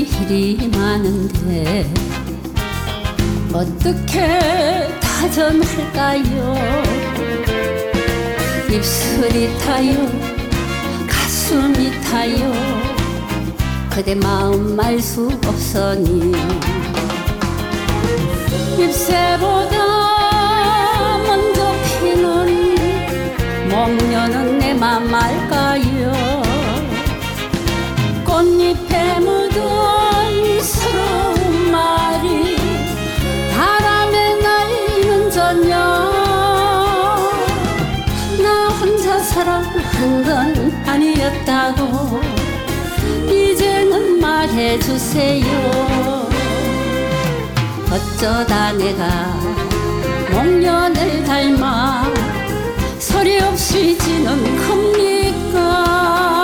일이 많은데 어떻게 다전할까요? 입술이 타요, 가슴이 타요. 그대 마음 말 수 없으니 잎새보다 먼저 피는 목련은 내 맘 알까요? 꽃잎에 묻은 서러운 말이 바람에 날리는 저녁. 나 혼자 사랑한 건 아니었다고 이제는 말해주세요. 어쩌다 내가 목련을 닮아 소리 없이 지는 겁니까?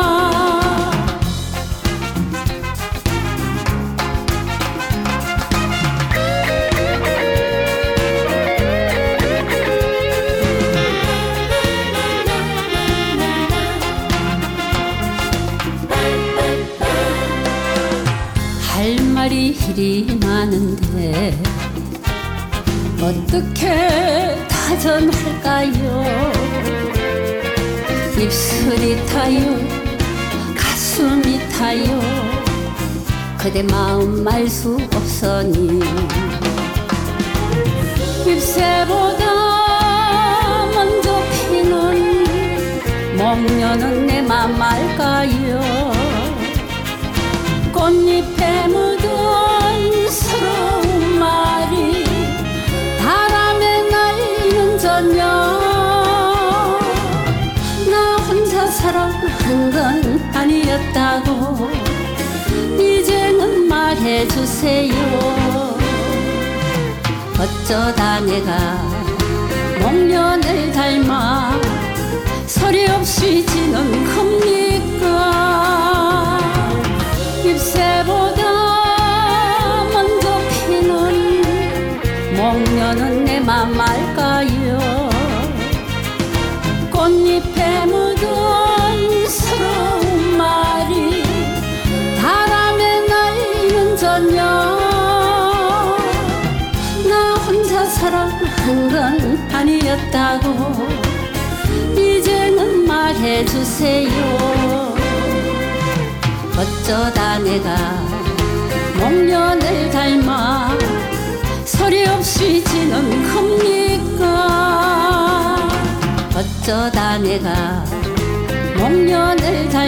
할 말이 이리 많은데 어떻게 다전할까요? 입술이 타요, 가슴이 타요. 그대 마음 말 수 없으니 잎새보다 먼저 피는 목련은 내 맘 알까요? 꽃잎에 묻은 서러운 말이 바람에 날리는 저녁. 나 혼자 사랑한 건 아니었다고 이제는 말해주세요. 어쩌다 내가 목련을 닮아 소리 없이 지는 겁니까? 잎새보다 먼저 피는 목련은 내 맘 알까요? 꽃잎에 묻은 서러운 말이 바람에 날리는 저녁. 나 혼자 사랑한 건 아니었다고 이제는 말해주세요. 어쩌다 내가 목련을 닮아 소리 없이 지는 겁니까? 어쩌다 내가 목련을 닮아